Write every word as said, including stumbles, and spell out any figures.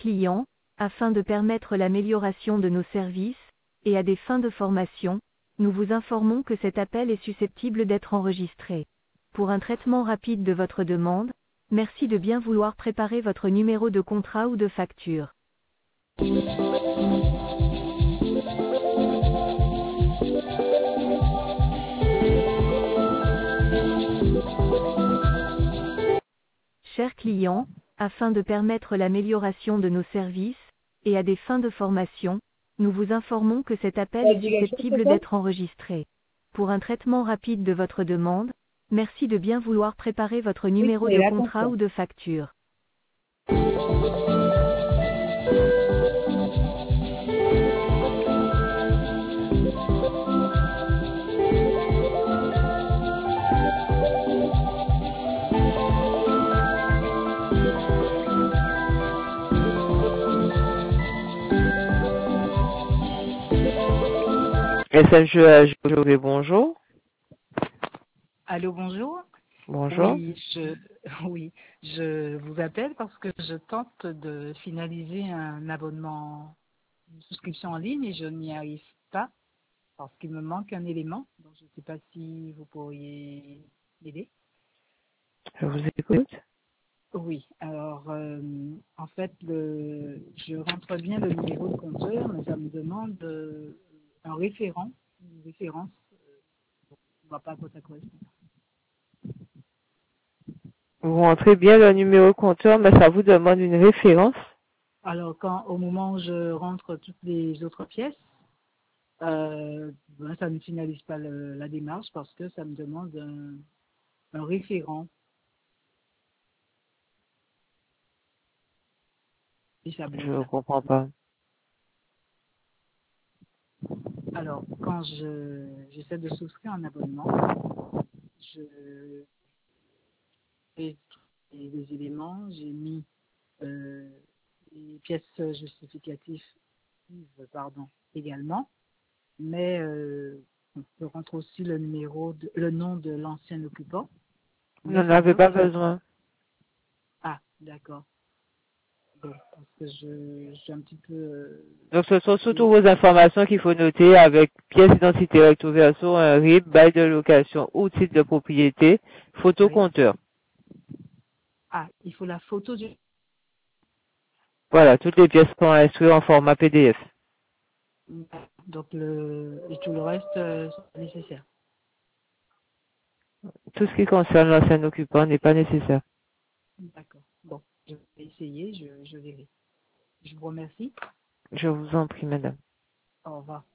clients, afin de permettre l'amélioration de nos services, et à des fins de formation, nous vous informons que cet appel est susceptible d'être enregistré. Pour un traitement rapide de votre demande, merci de bien vouloir préparer votre numéro de contrat ou de facture. Chers clients, afin de permettre l'amélioration de nos services, et à des fins de formation, nous vous informons que cet appel est susceptible d'être enregistré. Pour un traitement rapide de votre demande, merci de bien vouloir préparer votre numéro de contrat ou de facture. S F G A G, bonjour. Allô, bonjour. Bonjour. Oui, je, oui, je vous appelle parce que je tente de finaliser un abonnement, une souscription en ligne et je n'y arrive pas parce qu'il me manque un élément. Donc, je ne sais pas si vous pourriez m'aider. Je vous écoute. Oui, alors, euh, en fait, le, je rentre bien le numéro de compteur, mais ça me demande euh, un référent, une référence. Je ne vois pas à quoi ça correspond. Vous rentrez bien le numéro compteur, mais ça vous demande une référence. Alors, quand, au moment où je rentre toutes les autres pièces, euh, ben, ça ne finalise pas le, la démarche parce que ça me demande un, un référent. Et ça Je bloque ne là. comprends pas. Alors, quand je j'essaie de souscrire un abonnement, je fais les, les éléments, j'ai mis euh, les pièces justificatives, pardon, également, mais euh, je rentre aussi le numéro, de, le nom de l'ancien occupant, Vous mais n'en ça avez bloque. pas besoin. Ah, d'accord. Bon, parce que je, je suis un petit peu... Euh, Donc, ce sont surtout vos informations qu'il faut noter avec pièce d'identité recto verso, un R I B, bail de location ou titre de propriété, photo oui. compteur. Ah, il faut la photo du... Voilà, toutes les pièces sont instruites en format P D F. Donc, le, et tout le reste, euh, c'est nécessaire. Tout ce qui concerne l'ancien occupant n'est pas nécessaire. D'accord. Bon, je vais essayer, je, je verrai. Je vous remercie. Je vous en prie, madame. Au revoir.